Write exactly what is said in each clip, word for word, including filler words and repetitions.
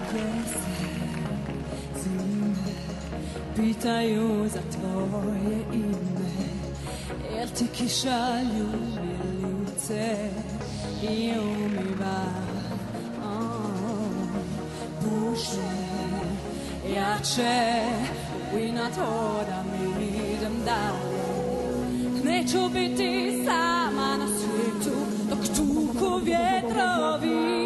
Pitaju za tvoje ime, jer ti kiša ljubi lice i umiva. Oh, puše jače i na to da mi idem dalje. Neću biti sama na svijetu dok tuku vjetrovi.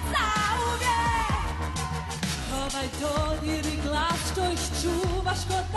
Ovaj dodir i glas što ih čuvaš kod